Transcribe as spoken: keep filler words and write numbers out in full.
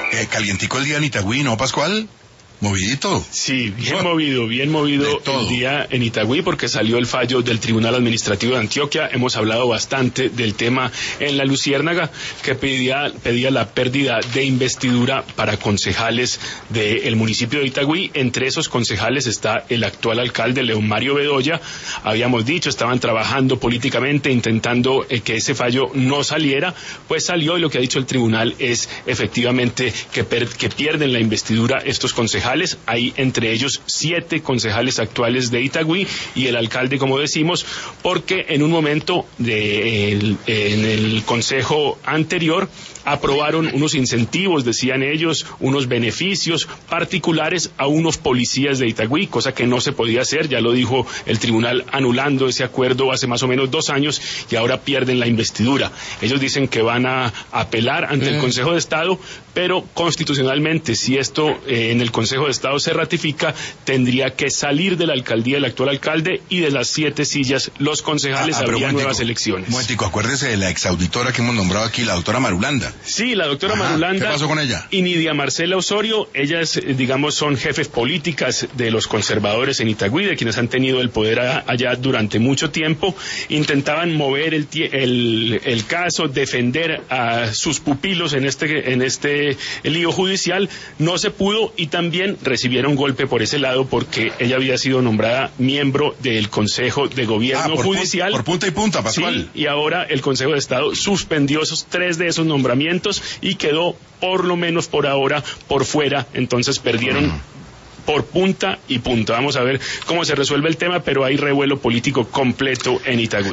Eh, calientico el día en Itagüí, ¿no, Pascual? Movidito. Sí, bien movido, bien movido el día en Itagüí porque salió el fallo del Tribunal Administrativo de Antioquia. Hemos hablado bastante del tema en La Luciérnaga, que pedía, pedía la pérdida de investidura para concejales del municipio de Itagüí. Entre esos concejales está el actual alcalde, León Mario Bedoya. Habíamos dicho, estaban trabajando políticamente, intentando eh, que ese fallo no saliera. Pues salió, y lo que ha dicho el tribunal es efectivamente que, per, que pierden la investidura estos concejales. Hay entre ellos siete concejales actuales de Itagüí y el alcalde, como decimos, porque en un momento de, el, en el consejo anterior aprobaron unos incentivos, decían ellos, unos beneficios particulares a unos policías de Itagüí, cosa que no se podía hacer, ya lo dijo el tribunal anulando ese acuerdo hace más o menos dos años y ahora pierden la investidura. Ellos dicen que van a apelar ante el Consejo de Estado, pero constitucionalmente, si esto eh, en el Consejo de Estado se ratifica, tendría que salir de la alcaldía el actual alcalde y de las siete sillas los concejales, ah, habría nuevas elecciones. Un momentico, acuérdese de la exauditora que hemos nombrado aquí, la doctora Marulanda. Sí, la doctora Ajá, Marulanda. ¿Qué pasó con ella? Y Nidia Marcela Osorio, ellas, digamos, son jefes políticas de los conservadores en Itagüí, de quienes han tenido el poder a, allá durante mucho tiempo. Intentaban mover el, el, el caso, defender a sus pupilos en este, en este lío judicial. No se pudo y también recibieron golpe por ese lado porque ella había sido nombrada miembro del Consejo de Gobierno ah, por Judicial. Por punta y punta, Pascual. Sí, y ahora el Consejo de Estado suspendió esos tres de esos nombramientos y quedó, por lo menos por ahora, por fuera. Entonces perdieron mm. por punta y punta. Vamos a ver cómo se resuelve el tema, pero hay revuelo político completo en Itagüí.